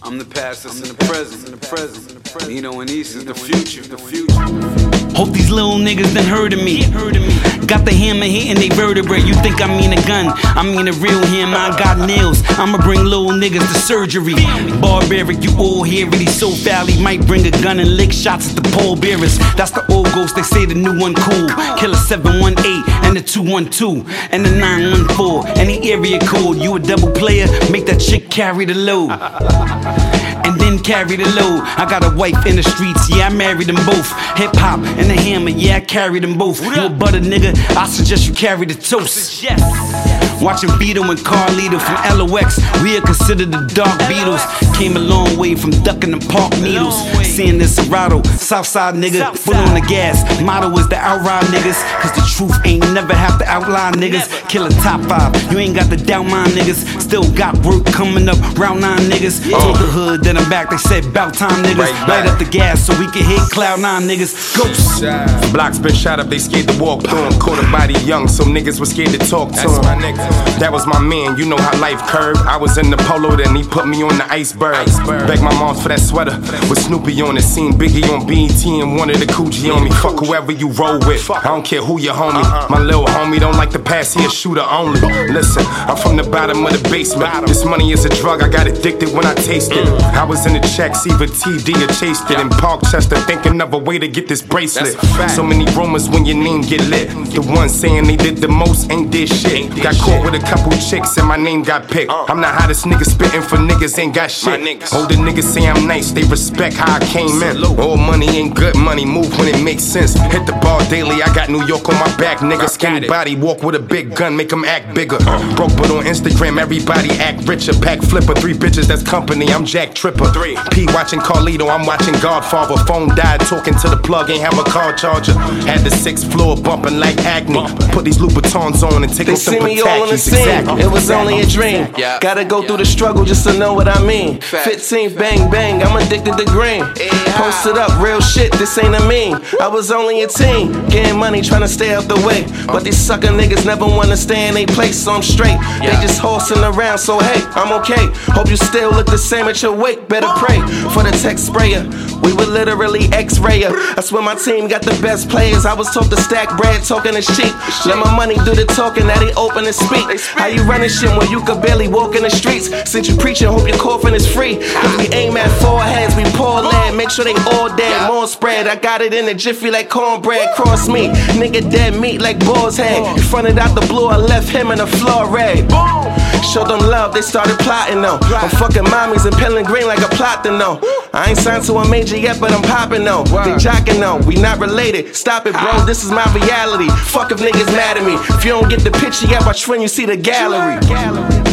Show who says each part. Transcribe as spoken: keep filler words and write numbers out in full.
Speaker 1: I'm the past, that's in the present, in the present. Nino and East is the future, the future.
Speaker 2: Hope these little niggas done heard of me. Got the hammer hitting they vertebrae. You think I mean a gun? I mean a real hammer. I got nails. I'ma bring little niggas to surgery. Barbaric, you all hear it. He's so foul, he might bring a gun and lick shots at the pallbearers. That's the old ghost, they say the new one cool. Killer seven one eight and the two one two and the nine one four and the area code. You a double player, make that chick carry the load. And then carry the load. I got a wife in the streets, yeah, I married them both. Hip hop and the hammer, yeah, I carry them both. You a butter nigga, I suggest you carry the toast. Watching Vito and Carlito from L O X, we are considered the Dark Beatles. Came a long way from ducking the park needles. Seeing this Serato, Southside nigga, foot on the gas. Motto is the outride niggas, cause the truth ain't never have to outline niggas. Killer top five, you ain't got to doubt my niggas. Still got work coming up, round nine niggas. Told the hood, then I'm back, they said bout time niggas. Light up the gas so we can hit cloud nine niggas. Ghosts.
Speaker 3: The block's been shot up, they scared to walk through him. Caught a body young, so niggas was scared to talk to him. That was my man, you know how life curved. I was in the polo, then he put me on the iceberg. Beg my mom for that sweater with Snoopy on it. Seen Biggie on B E T and wanted a coochie on me. Fuck whoever you roll with, I don't care who your homie. My little homie don't like to pass, he a shooter only. Listen, I'm from the bottom of the basement. This money is a drug, I got addicted when I tasted it. I was in the checks, either T D or chased it. In Parkchester, thinking of a way to get this bracelet. So many rumors when your name get lit. The ones saying they did the most ain't did shit. Got caught with a couple chicks and my name got picked. I'm the hottest nigga spitting for niggas ain't got shit. Older niggas say I'm nice, they respect how I came in. All money ain't good money, move when it makes sense. Hit the bar daily, I got New York on my back, nigga. Skinny body, walk with a big gun, make them act bigger. Broke but on Instagram, everybody act richer. Pack flipper, three bitches, that's company, I'm Jack Tripper. P watching Carlito, I'm watching Godfather. Phone died, talking to the plug, ain't have a car charger. Had the sixth floor bumping like acne. Put these Louboutins on and take them some Patachis. Exactly.
Speaker 4: It was only a dream. Gotta go through the struggle just to know what I mean. fifteenth, bang bang, I'm addicted to green. Posted up, real shit, this ain't a meme. I was only a teen, getting money, trying to stay out the way. But these sucker niggas never wanna stay in they place, so I'm straight. They just horsing around, so hey, I'm okay. Hope you still look the same at your wake. Better pray for the tech sprayer. We would literally X-rayer. That's when my team got the best players. I was taught to stack bread, talking is cheap. Let my money do the talking, now they open and speak. How you running shit when you could barely walk in the streets? Since you preaching, hope your coffin is free. Cause we aim at foreheads, we pour lead, make sure they all dead. More spread, I got it in a jiffy like cornbread. Cross me, nigga dead meat like boar's head. You fronted out the blue, I left him in the floor red. Showed them love, they started plotting though. I'm fucking mommies and peeling green like a plot to know. I ain't signed to a major yet, but I'm popping though. They jocking though, we not related. Stop it, bro, this is my reality. Fuck if niggas mad at me. If you don't get the picture yet, watch when you see the gallery.